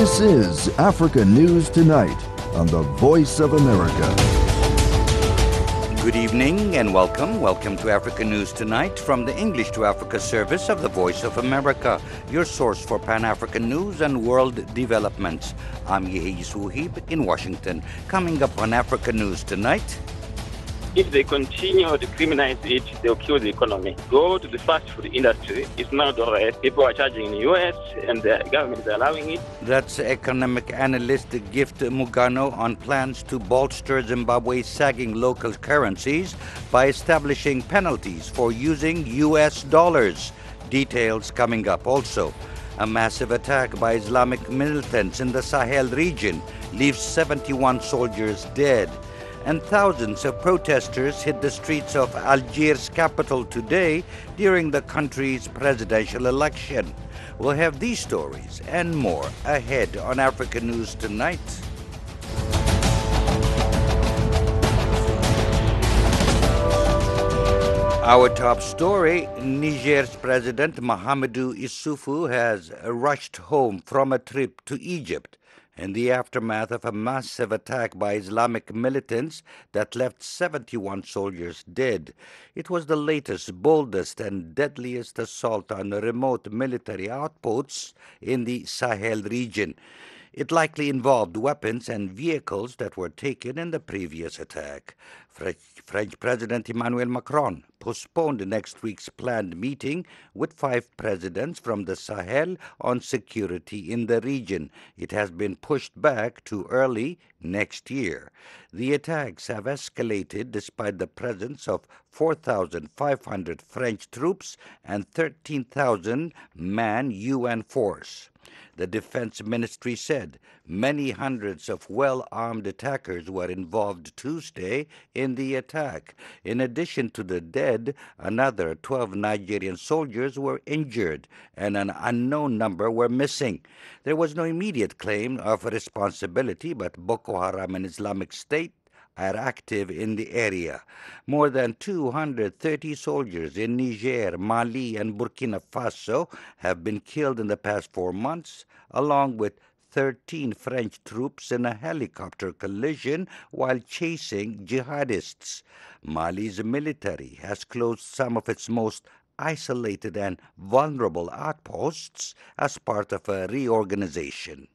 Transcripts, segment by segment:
This is Africa News Tonight on the Voice of America. Good evening and welcome. Welcome to Africa News Tonight from the English to Africa service of the Voice of America, your source for Pan-African news and world developments. I'm Yehi Suhib in Washington. Coming up on Africa News Tonight. If they continue to criminalize it, they'll kill the economy. Go to the fast food industry. It's not all right. People are charging in the U.S. and the government is allowing it. That's economic analyst Gift Mugano on plans to bolster Zimbabwe's sagging local currencies by establishing penalties for using U.S. dollars. Details coming up also. A massive attack by Islamic militants in the Sahel region leaves 71 soldiers dead. And thousands of protesters hit the streets of Algiers' capital today during the country's presidential election. We'll have these stories and more ahead on Africa News Tonight. Our top story, Niger's President Mahamadou Issoufou has rushed home from a trip to Egypt in the aftermath of a massive attack by Islamic militants that left 71 soldiers dead. It was the latest, boldest, and deadliest assault on remote military outposts in the Sahel region. It likely involved weapons and vehicles that were taken in the previous attack. French President Emmanuel Macron postponed next week's planned meeting with 5 presidents from the Sahel on security in the region. It has been pushed back to early next year. The attacks have escalated despite the presence of 4,500 French troops and 13,000-man UN force. The Defense Ministry said many hundreds of well-armed attackers were involved Tuesday in the attack. In addition to the dead, another 12 Nigerian soldiers were injured and an unknown number were missing. There was no immediate claim of responsibility, but Boko Haram and Islamic State are active in the area. More than 230 soldiers in Niger, Mali, and Burkina Faso have been killed in the past 4 months, along with 13 French troops in a helicopter collision while chasing jihadists. Mali's military has closed some of its most isolated and vulnerable outposts as part of a reorganization.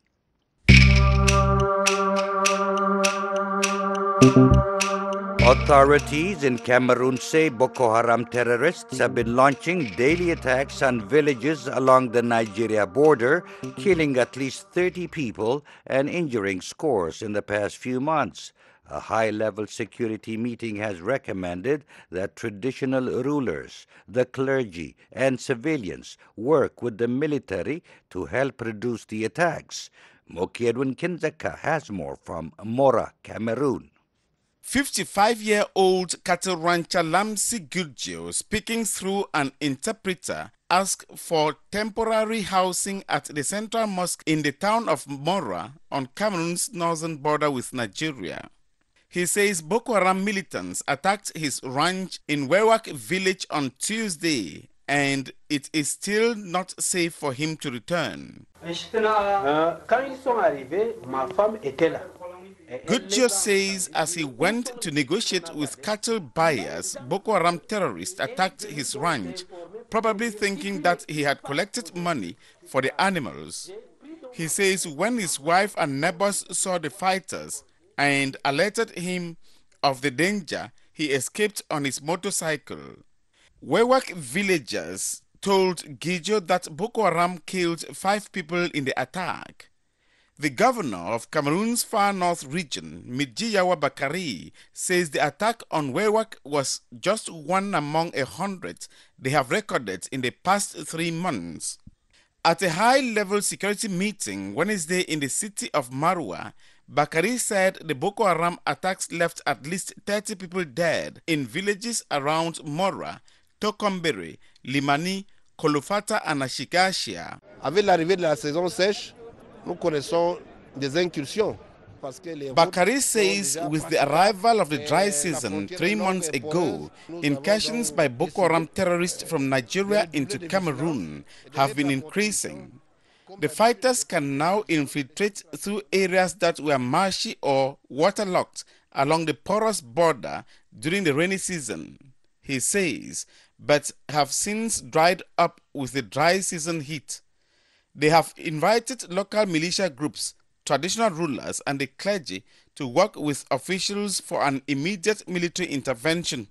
Authorities in Cameroon say Boko Haram terrorists have been launching daily attacks on villages along the Nigeria border, killing at least 30 people and injuring scores in the past few months. A high-level security meeting has recommended that traditional rulers, the clergy, and civilians work with the military to help reduce the attacks. Moki Edwin Kinzeka has more from Mora, Cameroon. 55-year-old cattle rancher Lamsi Gudjo, speaking through an interpreter, asked for temporary housing at the central mosque in the town of Mora on Cameroon's northern border with Nigeria. He says Boko Haram militants attacked his ranch in Wewak village on Tuesday, and it is still not safe for him to return. Gudjo says as he went to negotiate with cattle buyers, Boko Haram terrorists attacked his ranch, probably thinking that he had collected money for the animals. He says when his wife and neighbors saw the fighters and alerted him of the danger, he escaped on his motorcycle. Wewak villagers told Gudjo that Boko Haram killed 5 people in the attack. The governor of Cameroon's far north region, Midjiyawa Bakari, says the attack on Wewak was just one among 100 they have recorded in the past 3 months. At a high-level security meeting Wednesday in the city of Marwa, Bakari said the Boko Haram attacks left at least 30 people dead in villages around Mora, Tokombere, Limani, Kolofata and Ashikashia. Avec l'arrivée de la saison sèche, nous connaissons des incursions. Bakari says with the arrival of the dry season 3 months ago, incursions by Boko Haram terrorists from Nigeria into Cameroon have been increasing. The fighters can now infiltrate through areas that were marshy or waterlogged along the porous border during the rainy season, he says, but have since dried up with the dry season heat. They have invited local militia groups, traditional rulers, and the clergy to work with officials for an immediate military intervention.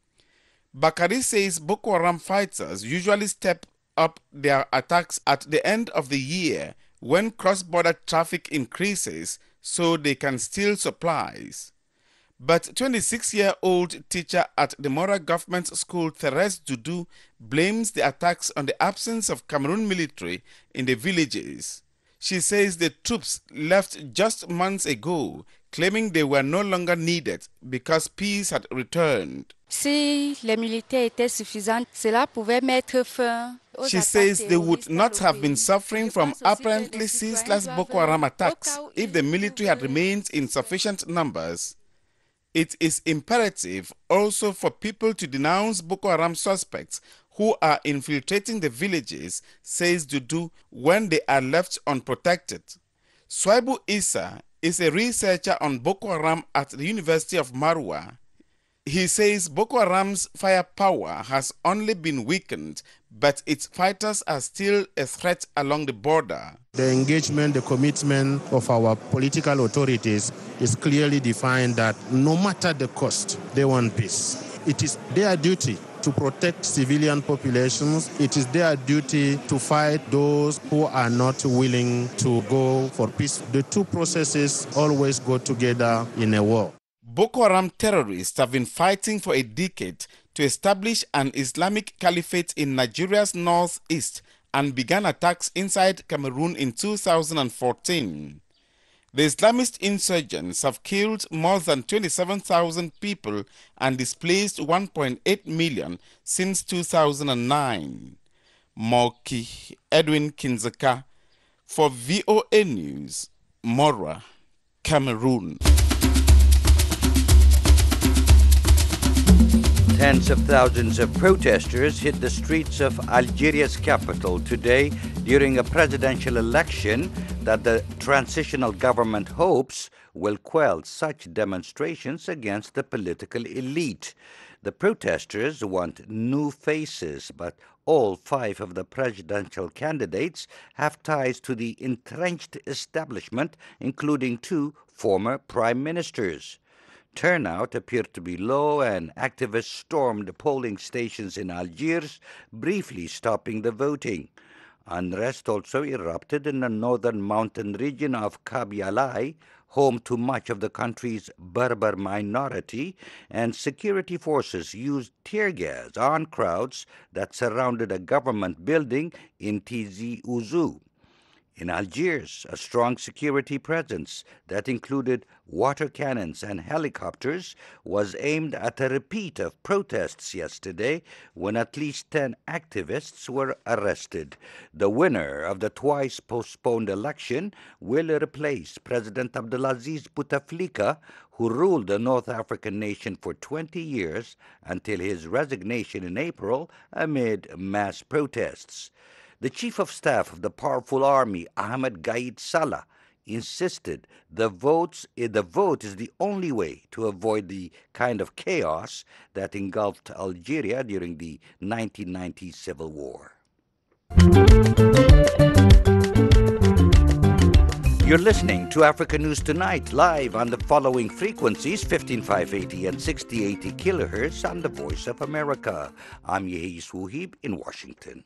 Bakari says Boko Haram fighters usually step up their attacks at the end of the year when cross-border traffic increases so they can steal supplies. But 26-year-old teacher at the Mora Government School, Therese Dudu, blames the attacks on the absence of Cameroon military in the villages. She says the troops left just months ago, claiming they were no longer needed because peace had returned. Si les militaires étaient suffisants, cela pouvait mettre fin. She says they would not have been suffering from apparently ceaseless Boko Haram attacks if the military had remained in sufficient numbers. It is imperative also for people to denounce Boko Haram suspects who are infiltrating the villages, says Dudu, when they are left unprotected. Swaibu Issa is a researcher on Boko Haram at the University of Marwa. He says Boko Haram's firepower has only been weakened, but its fighters are still a threat along the border. The engagement, the commitment of our political authorities is clearly defined that no matter the cost, they want peace. It is their duty to protect civilian populations. It is their duty to fight those who are not willing to go for peace. The two processes always go together in a war. Boko Haram terrorists have been fighting for a decade to establish an Islamic caliphate in Nigeria's northeast and began attacks inside Cameroon in 2014. The Islamist insurgents have killed more than 27,000 people and displaced 1.8 million since 2009. Moki Edwin Kinzeka for VOA News, Mora, Cameroon. Tens of thousands of protesters hit the streets of Algeria's capital today during a presidential election that the transitional government hopes will quell such demonstrations against the political elite. The protesters want new faces, but all 5 of the presidential candidates have ties to the entrenched establishment, including 2 former prime ministers. Turnout appeared to be low, and activists stormed polling stations in Algiers, briefly stopping the voting. Unrest also erupted in the northern mountain region of Kabylie, home to much of the country's Berber minority, and security forces used tear gas on crowds that surrounded a government building in Tizi Ouzou. In Algiers, a strong security presence that included water cannons and helicopters was aimed at a repeat of protests yesterday when at least 10 activists were arrested. The winner of the twice-postponed election will replace President Abdelaziz Bouteflika, who ruled the North African nation for 20 years until his resignation in April amid mass protests. The chief of staff of the powerful army, Ahmed Gaid Salah, insisted the vote is the only way to avoid the kind of chaos that engulfed Algeria during the 1990 civil war. You're listening to Africa News Tonight, live on the following frequencies, 15580 and 6080 kilohertz on the Voice of America. I'm Yehis Wuhib in Washington.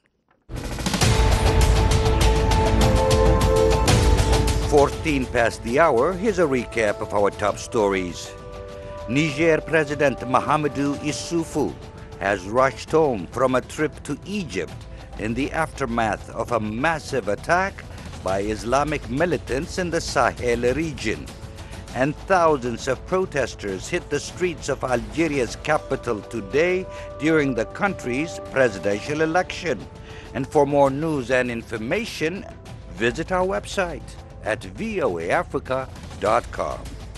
14 past the hour, here's a recap of our top stories. Niger President Mahamadou Issoufou has rushed home from a trip to Egypt in the aftermath of a massive attack by Islamic militants in the Sahel region. And thousands of protesters hit the streets of Algeria's capital today during the country's presidential election. And for more news and information, visit our website at voaafrica.com.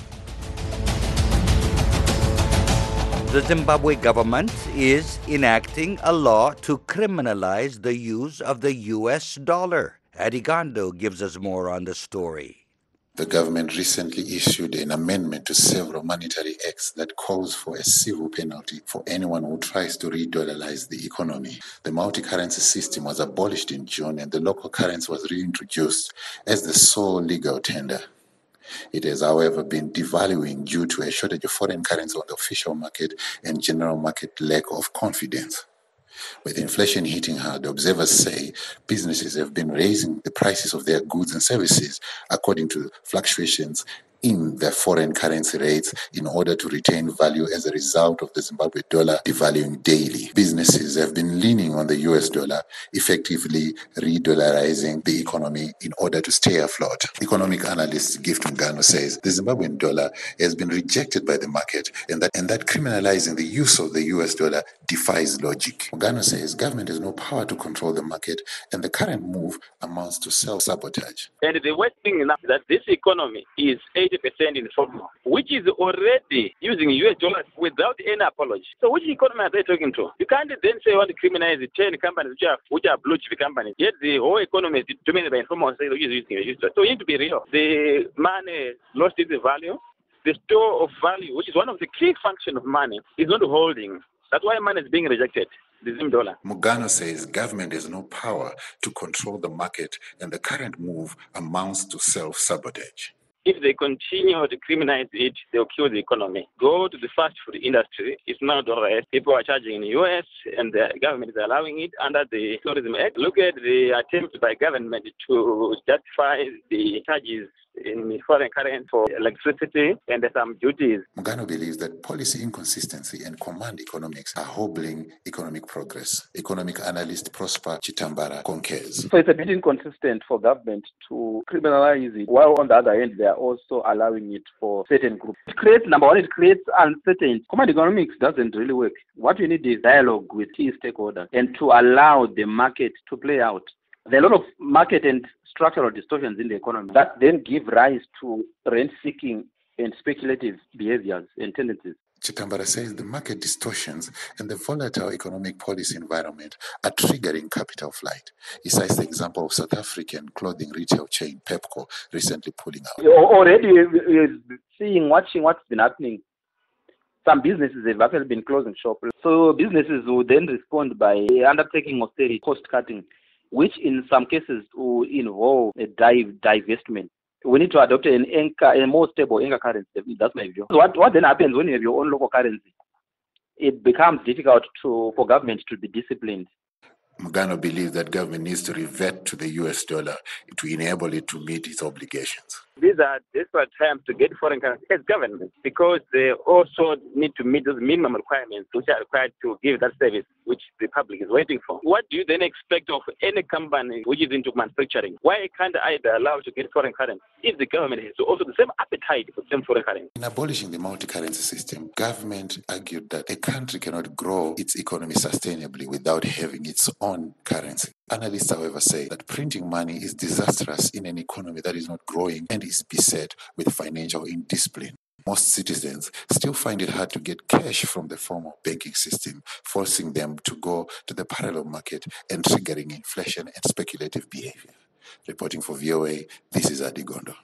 The Zimbabwe government is enacting a law to criminalize the use of the U.S. dollar Adigondo gives us more on the story. The government recently issued an amendment to several monetary acts that calls for a civil penalty for anyone who tries to re-dollarize the economy. The multi-currency system was abolished in June and the local currency was reintroduced as the sole legal tender. It has, however, been devaluing due to a shortage of foreign currency on the official market and general market lack of confidence. With inflation hitting hard, observers say businesses have been raising the prices of their goods and services according to fluctuations in their foreign currency rates in order to retain value as a result of the Zimbabwe dollar devaluing daily. Businesses have been leaning on the US dollar, effectively re-dollarizing the economy in order to stay afloat. Economic analyst Gift Mugano says the Zimbabwean dollar has been rejected by the market and that criminalizing the use of the US dollar defies logic. Mugano says government has no power to control the market and the current move amounts to self-sabotage. And the worst thing is that this economy is 80% informal, which is already using US dollars without any apology. So which economy are they talking to? You can't then say you want to criminalize the 10 companies which are blue chip companies. Yet the whole economy is dominated by informal sector which is using US dollars. So you need to be real. The money lost its value. The store of value, which is one of the key functions of money, is not holding. That's why money is being rejected. The Zim dollar. Mugano says government has no power to control the market and the current move amounts to self-sabotage. If they continue to criminalize it, they'll kill the economy. Go to the fast food industry. It's now dollarized. People are charging in the US and the government is allowing it under the Tourism Act. Look at the attempt by government to justify the charges in foreign currency for electricity and some duties. Mugano believes that policy inconsistency and command economics are hobbling economic progress. Economic analyst Prosper Chitambara concurs. So it's a bit inconsistent for government to criminalize it, while on the other hand they are also allowing it for certain groups. It creates, number one, it creates uncertainty. Command economics doesn't really work. What we need is dialogue with key stakeholders and to allow the market to play out. There are a lot of market and structural distortions in the economy that then give rise to rent-seeking and speculative behaviors and tendencies. Chitambara says the market distortions and the volatile economic policy environment are triggering capital flight. He cites the example of South African clothing retail chain Pepco recently pulling out. Already watching what's been happening. Some businesses have actually been closing shop. So businesses will then respond by undertaking austerity, cost-cutting, which in some cases will involve a divestment. We need to adopt a more stable anchor currency. That's my view. So what then happens when you have your own local currency? It becomes difficult for government to be disciplined. Mugano believes that government needs to revert to the US dollar to enable it to meet its obligations. These are desperate times to get foreign currency as government because they also need to meet those minimum requirements which are required to give that service which the public is waiting for. What do you then expect of any company which is into manufacturing? Why can't I be allowed to get foreign currency if the government has also the same appetite for the same foreign currency? In abolishing the multi-currency system, government argued that a country cannot grow its economy sustainably without having its own currency. Analysts, however, say that printing money is disastrous in an economy that is not growing and is beset with financial indiscipline. Most citizens still find it hard to get cash from the formal banking system, forcing them to go to the parallel market and triggering inflation and speculative behavior. Reporting for VOA, this is Adigondo.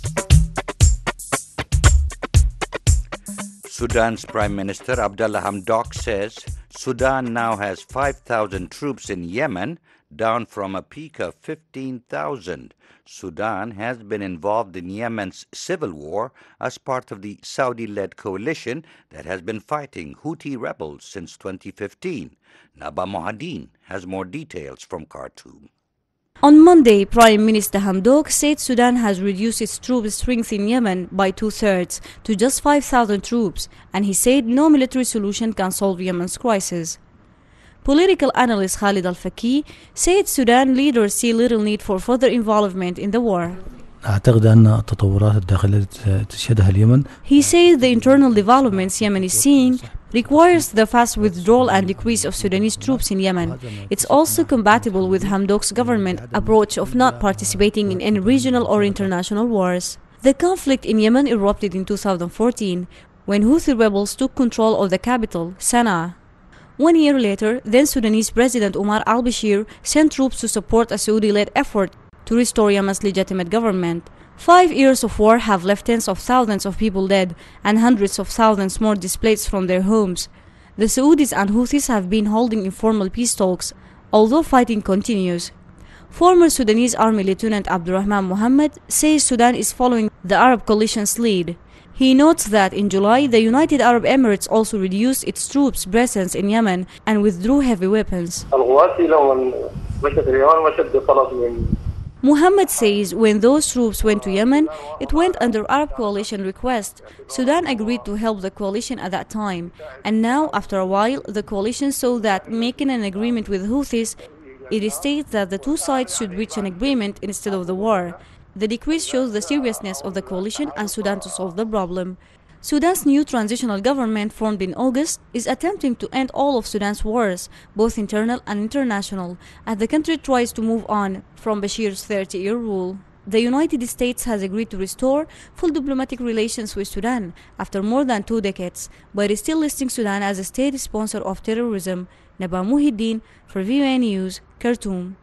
Sudan's Prime Minister Abdallah Hamdok says Sudan now has 5,000 troops in Yemen, down from a peak of 15,000. Sudan has been involved in Yemen's civil war as part of the Saudi-led coalition that has been fighting Houthi rebels since 2015. Naba Mohadin has more details from Khartoum. On Monday, Prime Minister Hamdok said Sudan has reduced its troop strength in Yemen by 2/3 to just 5,000 troops, and he said no military solution can solve Yemen's crisis. Political analyst Khalid Al-Faqih said Sudan leaders see little need for further involvement in the war. He says the internal developments Yemen is seeing requires the fast withdrawal and decrease of Sudanese troops in Yemen. It's also compatible with Hamdok's government approach of not participating in any regional or international wars. The conflict in Yemen erupted in 2014 when Houthi rebels took control of the capital, Sana'a. 1 year later, then Sudanese President Omar al-Bashir sent troops to support a Saudi-led effort to restore Yemen's legitimate government. 5 years of war have left tens of thousands of people dead and hundreds of thousands more displaced from their homes. The Saudis and Houthis have been holding informal peace talks, although fighting continues. Former Sudanese Army Lieutenant Abdurrahman Mohammed says Sudan is following the Arab coalition's lead. He notes that in July, the United Arab Emirates also reduced its troops' presence in Yemen and withdrew heavy weapons. Mohammed says when those troops went to Yemen, it went under Arab coalition request. Sudan agreed to help the coalition at that time. And now, after a while, the coalition saw that making an agreement with Houthis, it states that the two sides should reach an agreement instead of the war. The decrease shows the seriousness of the coalition and Sudan to solve the problem. Sudan's new transitional government, formed in August, is attempting to end all of Sudan's wars, both internal and international, as the country tries to move on from Bashir's 30-year rule. The United States has agreed to restore full diplomatic relations with Sudan after more than 2 decades, but is still listing Sudan as a state sponsor of terrorism. Naba Muhiddin for VOA News, Khartoum.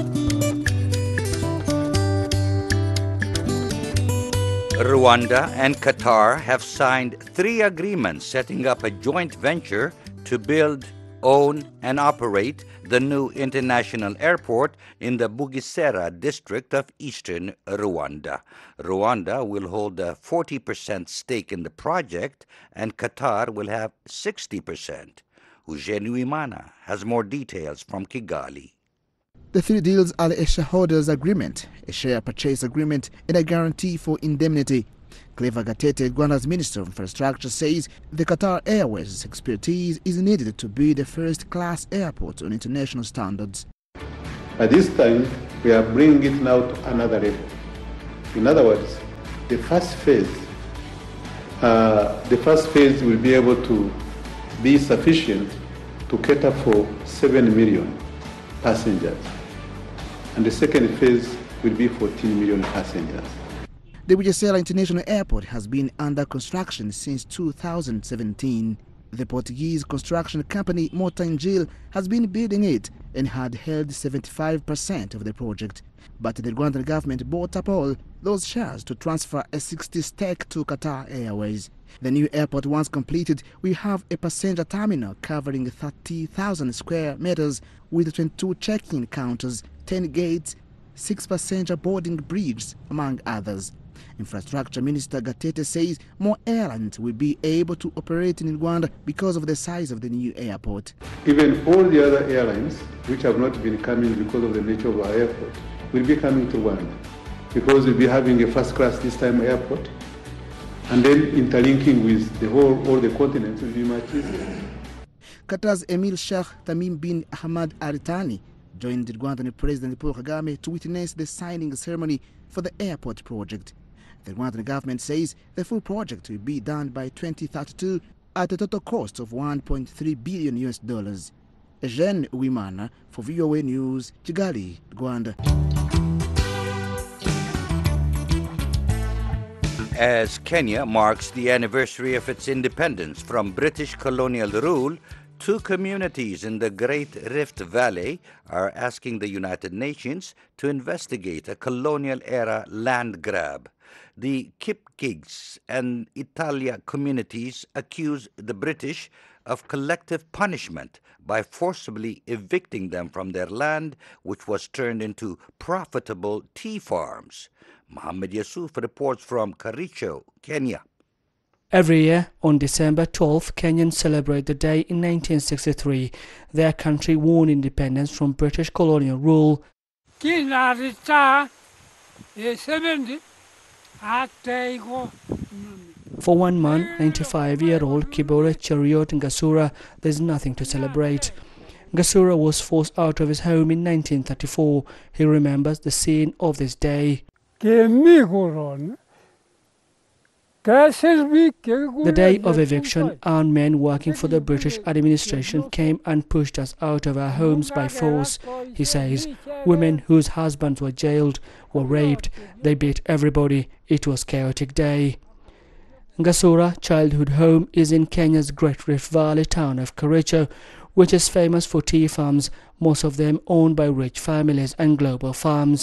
Rwanda and Qatar have signed 3 agreements setting up a joint venture to build, own, and operate the new international airport in the Bugesera district of eastern Rwanda. Rwanda will hold a 40% stake in the project, and Qatar will have 60%. Eugene Uimana has more details from Kigali. The 3 deals are a shareholders agreement, a share purchase agreement, and a guarantee for indemnity. Clever Gatete, Rwanda's Minister of Infrastructure, says the Qatar Airways expertise is needed to build a first-class airport on international standards. At this time, we are bringing it now to another level. In other words, the first phase will be able to be sufficient to cater for 7 million passengers. And the second phase will be 14 million passengers. The Bugesera International Airport has been under construction since 2017. The Portuguese construction company Mota-Engil has been building it and had held 75% of the project. But the Rwandan government bought up all those shares to transfer a 60% stake to Qatar Airways. The new airport, once completed, will have a passenger terminal covering 30,000 square meters with 22 check-in counters, 10 gates, 6 passenger boarding bridges, among others. Infrastructure Minister Gatete says more airlines will be able to operate in Rwanda because of the size of the new airport. Even all the other airlines which have not been coming because of the nature of our airport will be coming to Rwanda because we'll be having a first-class this time airport, and then interlinking with all the continents will be much easier. Qatar's Emir Sheikh Tamim bin Ahmad Al Thani joined Rwandan President Paul Kagame to witness the signing ceremony for the airport project. The Rwandan government says the full project will be done by 2032 at a total cost of $1.3 billion. Eugene Uimana for VOA News, Kigali, Rwanda. As Kenya marks the anniversary of its independence from British colonial rule, 2 communities in the Great Rift Valley are asking the United Nations to investigate a colonial-era land grab. The Kipkig's and Italia communities accuse the British of collective punishment by forcibly evicting them from their land, which was turned into profitable tea farms. Mohammed Yusuf reports from Kericho, Kenya. Every year, on December 12th, Kenyans celebrate the day in 1963. Their country won independence from British colonial rule. For one man, 95-year-old Kibore Cheriot Ngasura, there's nothing to celebrate. Ngasura was forced out of his home in 1934. He remembers the scene of this day. The day of eviction, armed men working for the British administration came and pushed us out of our homes by force. He says, women whose husbands were jailed were raped. They beat everybody. It was a chaotic day. Ngasura childhood home is in Kenya's Great Rift Valley town of Kericho, which is famous for tea farms, most of them owned by rich families and global farms.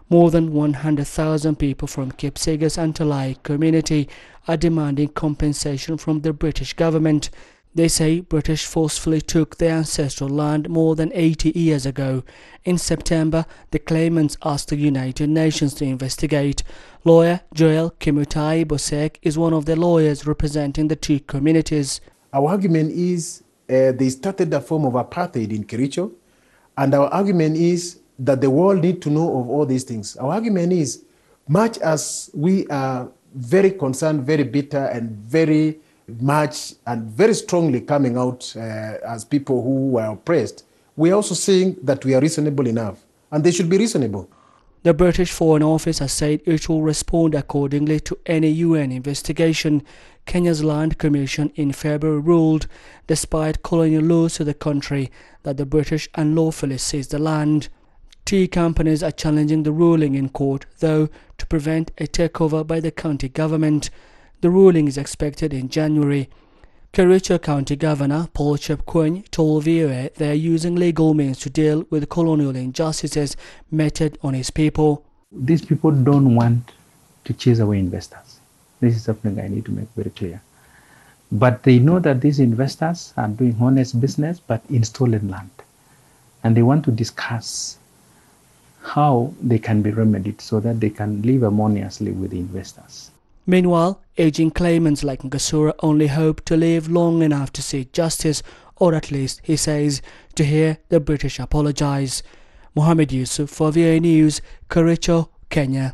More than 100,000 people from Kipsigis and Talai community are demanding compensation from the British government. They say British forcefully took their ancestral land more than 80 years ago. In September, the claimants asked the United Nations to investigate. Lawyer Joel Kimutai Bosek is one of the lawyers representing the two communities. Our argument is they started a form of apartheid in Kericho, and our argument is that the world need to know of all these things. Our argument is, much as we are very concerned, very bitter, and very much and very strongly coming out as people who were oppressed, we are also saying that we are reasonable enough, and they should be reasonable. The British Foreign Office has said it will respond accordingly to any UN investigation. Kenya's Land Commission in February ruled, despite colonial laws to the country, that the British unlawfully seized the land. Tea companies are challenging the ruling in court, though, to prevent a takeover by the county government. The ruling is expected in January. Kericho County Governor Paul Chepkwony told VOA they are using legal means to deal with colonial injustices meted on his people. These people don't want to chase away investors. This is something I need to make very clear. But they know that these investors are doing honest business but in stolen land. And they want to discuss how they can be remedied so that they can live harmoniously with the investors. Meanwhile, aging claimants like Ngasura only hope to live long enough to see justice, or at least, he says, to hear the British apologize. Mohammed Yusuf for VOA News, Kericho, Kenya.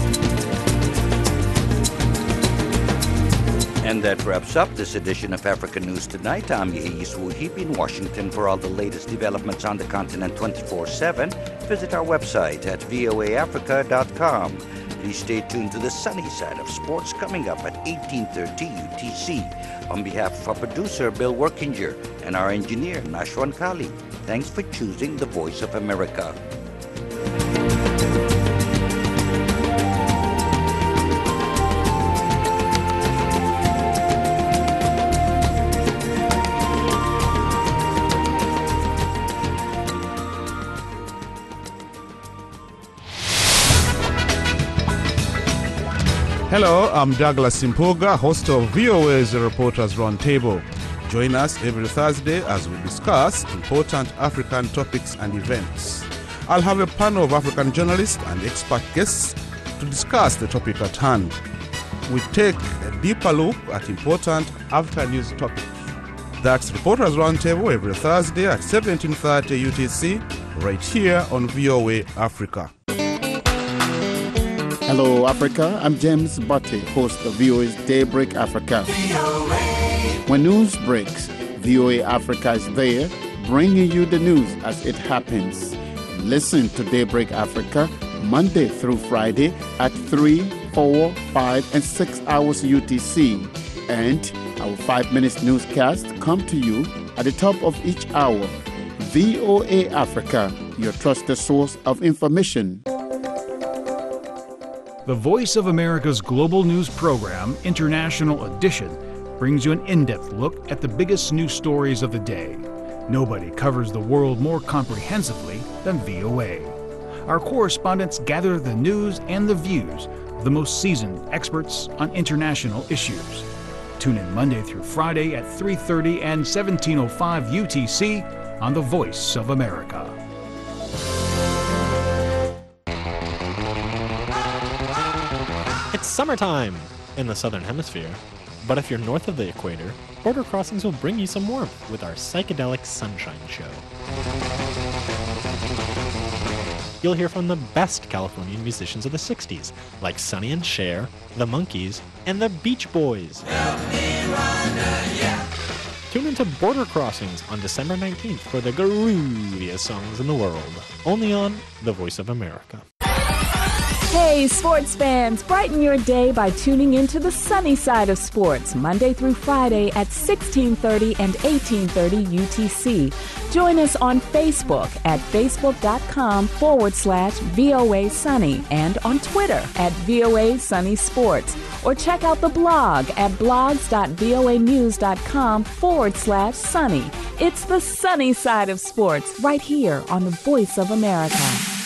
And that wraps up this edition of African News Tonight. I'm Yehia Swuhib in Washington. For all the latest developments on the continent 24/7, visit our website at voaafrica.com. Please stay tuned to the sunny side of sports coming up at 18:30 UTC. On behalf of our producer, Bill Workinger, and our engineer, Nashwan Kali, thanks for choosing the Voice of America. Hello, I'm Douglas Simpoga, host of VOA's Reporters Roundtable. Join us every Thursday as we discuss important African topics and events. I'll have a panel of African journalists and expert guests to discuss the topic at hand. We take a deeper look at important African news topics. That's Reporters Roundtable every Thursday at 17:30 UTC, right here on VOA Africa. Hello, Africa. I'm James Butte, host of VOA's Daybreak Africa. When news breaks, VOA Africa is there, bringing you the news as it happens. Listen to Daybreak Africa Monday through Friday at 3, 4, 5, and 6 hours UTC. And our 5-minute newscast come to you at the top of each hour. VOA Africa, your trusted source of information. The Voice of America's global news program, International Edition, brings you an in-depth look at the biggest news stories of the day. Nobody covers the world more comprehensively than VOA. Our correspondents gather the news and the views of the most seasoned experts on international issues. Tune in Monday through Friday at 3:30 and 17:05 UTC on The Voice of America. It's summertime in the Southern Hemisphere, but if you're north of the equator, Border Crossings will bring you some warmth with our Psychedelic Sunshine Show. You'll hear from the best Californian musicians of the 60s, like Sonny and Cher, the Monkees, and the Beach Boys. Tune into Border Crossings on December 19th for the grooviest songs in the world, only on The Voice of America. Hey, sports fans, brighten your day by tuning into the sunny side of sports, Monday through Friday at 16:30 and 18:30 UTC. Join us on Facebook at facebook.com/VOA Sunny and on Twitter at VOA Sunny Sports. Or check out the blog at blogs.voanews.com/sunny. It's the sunny side of sports right here on the Voice of America.